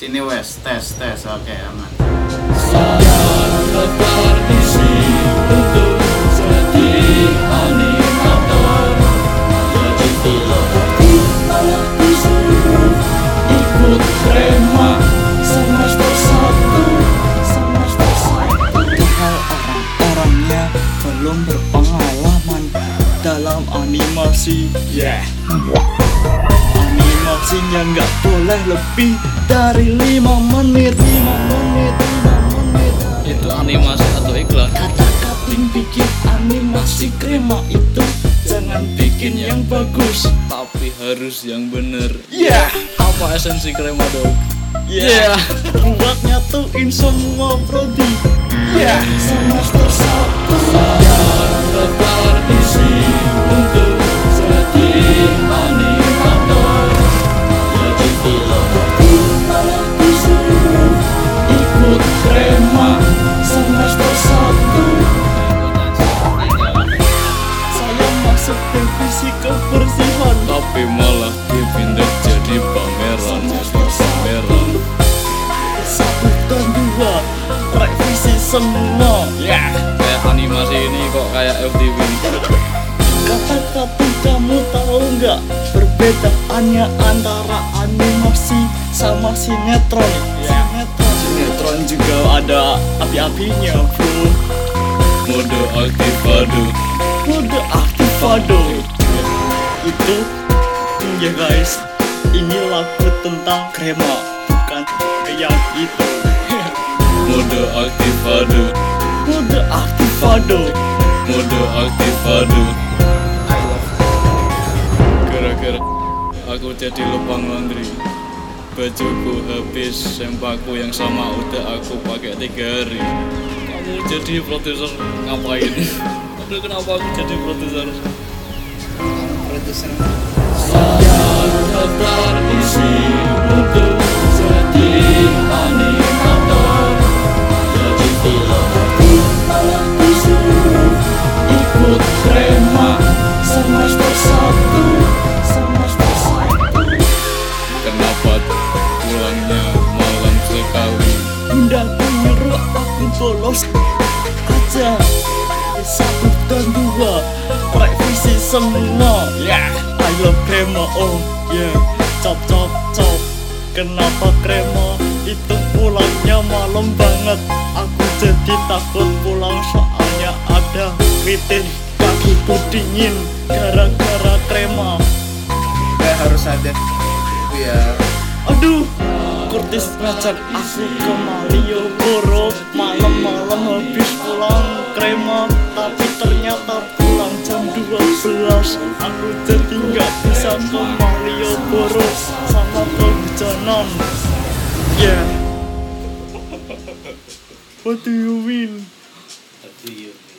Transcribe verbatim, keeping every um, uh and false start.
Sini wes, tes, tes, oke aman. Saya daftar isi untuk jadi animator, jadi film. Malah disuruh ikut krema semester satu, semester satu. Padahal orang-orangnya belum berpengalaman dalam animasi. Yeah. Animasinya nggak boleh lebih dari lima menit. Lima menit, lima menit. Itu animasi atau iklan? Kata cutting bikin animasi krema itu jangan bikin yang bagus, Tapi harus yang bener. Yeah. Apa esensi krema dong? yeah. Buat nyatuin semua prodi. Yeah. Semester satu. Saya daftar isi untuk jadi animator, jadi film. Malah disuruh ikut krema semester satu. Saya masuk divisi kebersihan, Tapi malah dipindah jadi pameran, jadi pameran. satu dan dua revisi semua. Ya, kayak animasi ini kok kayak F T V. Kata-kata kamu tahu nggak perbedaannya antara animasi sama sinetron? Sinetron, sinetron juga ada api-apinya, bro. Mode aktivado. Mode aktivado itu ya guys, ini lagu tentang krema, bukan yang itu. Mode aktivado. Mode aktivado. Mode aktivado. Gara-gara aku jadi lubang laundry, bajuku habis, sempaku yang sama udah aku pakai tiga hari. Kamu jadi produser ngapain? Aduh, kenapa aku jadi produser? Produser. Saya daftar isi untuk jadi animator, jadi film. Malah disuruh ikut krema semester satu, semester satu. Kenapa pulangnya malam sekali? Bunda menyuruh aku bolos aja. Satu dan dua revisi semua. Ya, I love krema, oh yeah. Cop cop cop. Kenapa krema itu pulangnya malam banget? Aku jadi takut pulang soalnya ada meeting. Kakiku dingin gara-gara krema. Gak harus ada biar Aduh, Kurtis ngajak aku ke Malioboro. Malam-malam habis pulang krema, tapi ternyata pulang jam dua belas. Aku jadi nggak bisa ke Malioboro sama kehujanan. Yeah. What do you mean? tadi